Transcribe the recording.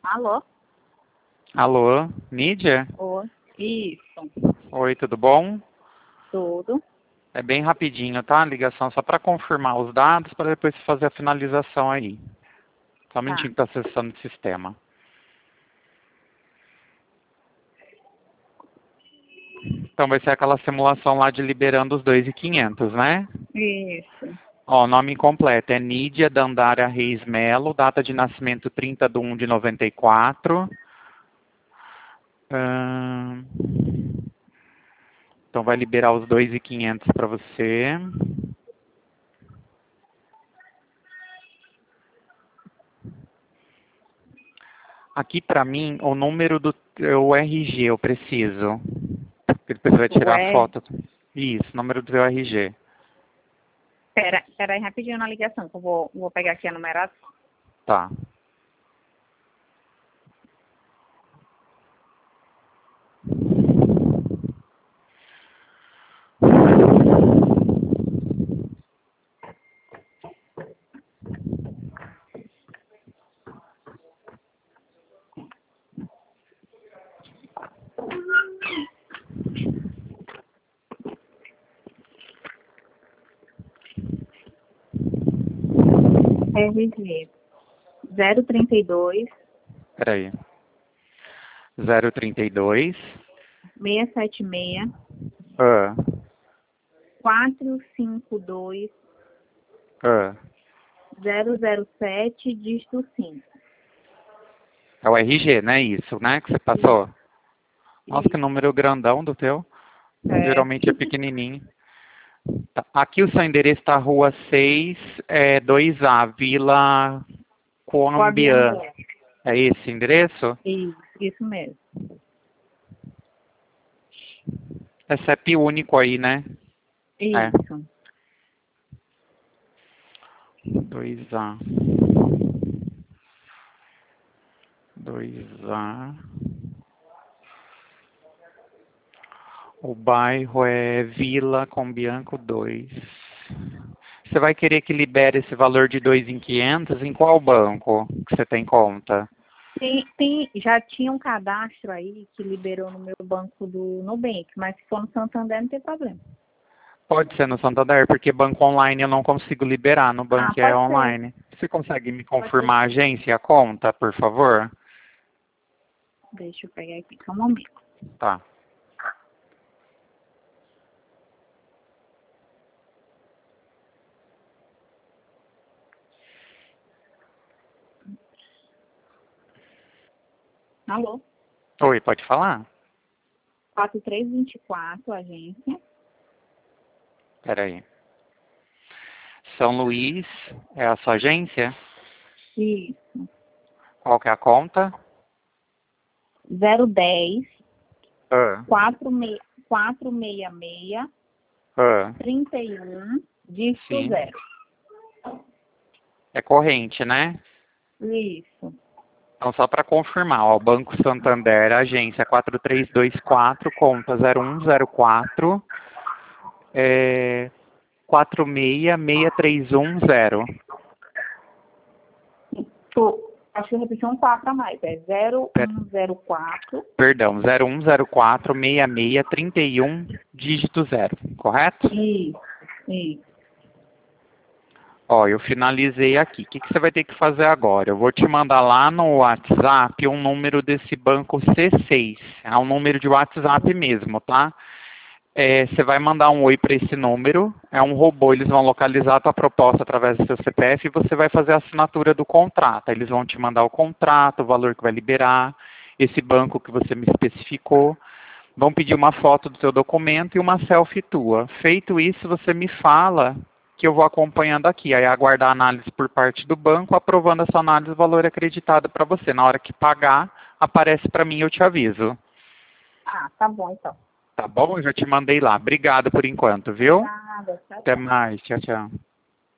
Alô? Alô, Nídia? Oi. Isso. Oi, tudo bom? Tudo. É bem rapidinho, tá? A ligação só para confirmar os dados para depois fazer a finalização aí. Só um Tá. minutinho que está acessando o sistema. Então vai ser aquela simulação lá de liberando os 2.500, né? Isso. Ó, o nome completo é Nídia Dandara Reis Melo, data de nascimento 30/1/94. Ahn, Então vai liberar os 2.500 para você. Aqui para mim, o número do teu RG eu preciso. Porque depois você vai tirar a Ué. foto. Isso, número do teu RG. Pera aí rapidinho na ligação, que eu vou pegar aqui a numeração. Tá. RG 032 Peraí. 032. 676 Ah, 452 ah. 007 dígito 5. É o RG, né? Isso, né? Que você passou. Nossa, que Isso. número grandão do teu. É. Geralmente é pequenininho. Tá. Aqui o seu endereço está Rua 6, 2A, Vila Colombiana. Guabiangué. É esse endereço? Isso mesmo. É CEP único aí, né? É. Isso. 2A. 2A. O bairro é Vila Combianco 2. Você vai querer que libere esse valor de 2.500 em qual banco que você tem conta? Já tinha um cadastro aí que liberou no meu banco do Nubank, mas se for no Santander não tem problema. Pode ser no Santander, porque banco online eu não consigo liberar, no Ah, banco é pode ser. online. Você consegue me Pode ser. confirmar a agência e a conta, por favor? Deixa eu pegar aqui só um momento. Tá. Alô? Oi, pode falar? 4324, agência. Peraí. São Luís é a sua agência? Isso. Qual que é a conta? 010 Ah, 466 ah, 31 dígito sim. 0. É corrente, né? Isso. Então, só para confirmar, ó, Banco Santander, agência 4324, conta 0104, 4663610. Acho que eu repeti um 4 a mais. É 0104. Perdão, 01046631, dígito 0, correto? Isso. Isso. Ó, eu finalizei aqui. O que você vai ter que fazer agora? Eu vou te mandar lá no WhatsApp um número desse banco C6. É um número de WhatsApp mesmo, tá? Você vai mandar um oi para esse número. É um robô, eles vão localizar a tua proposta através do seu CPF e você vai fazer a assinatura do contrato. Eles vão te mandar o contrato, o valor que vai liberar, esse banco que você me especificou. Vão pedir uma foto do seu documento e uma selfie tua. Feito isso, você me fala que eu vou acompanhando aqui. Aí aguardar a análise por parte do banco, aprovando essa análise, o valor acreditado para você. Na hora que pagar, aparece para mim e eu te aviso. Ah, tá bom então. Tá bom? Eu já te mandei lá. Obrigado por enquanto, viu? Nada, tchau, Até tchau. mais. Tchau, tchau.